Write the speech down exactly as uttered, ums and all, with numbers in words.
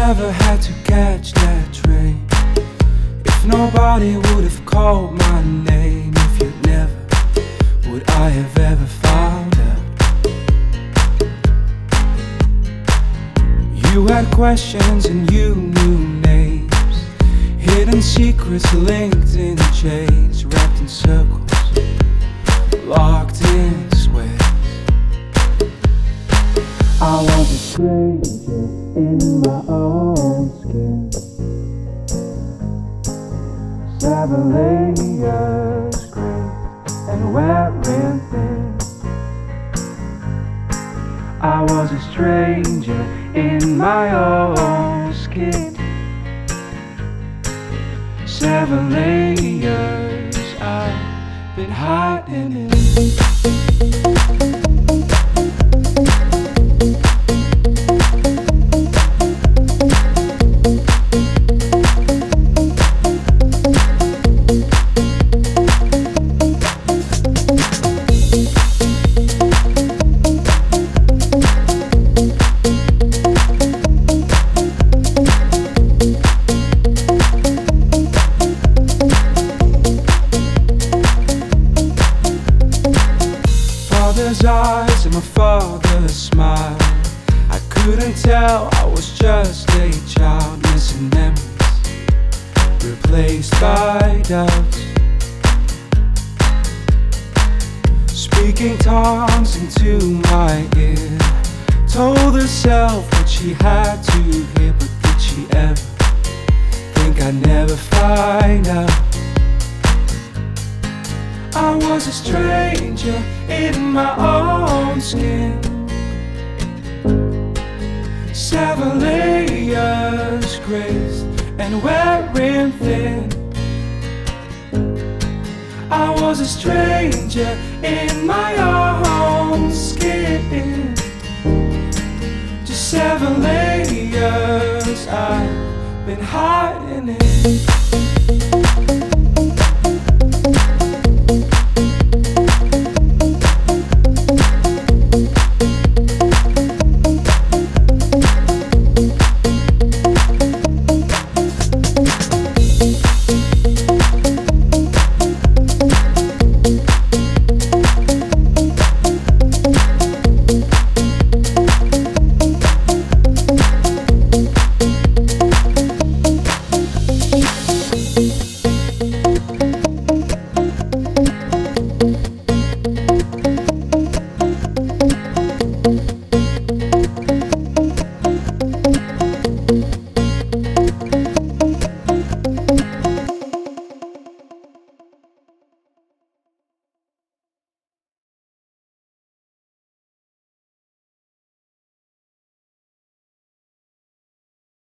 never had to catch that train, if nobody would have called my name, if you'd never, would I have ever found out? You had questions and you knew names, hidden secrets linked in chains, wrapped in circles, locked in squares. I was a stranger in my own skin, seven layers gray and wearing thin. I was a stranger in my own skin, seven layers I've been hiding in. Father's eyes and my father's smile, I couldn't tell I was just a child, missing memories, replaced by doubts. Speaking tongues into my ear, told herself what she had to hear, but did she ever think I'd never find out? I was a stranger in my own skin, seven layers graced and wearing thin. I was a stranger in my own skin, just seven layers I've been hiding in.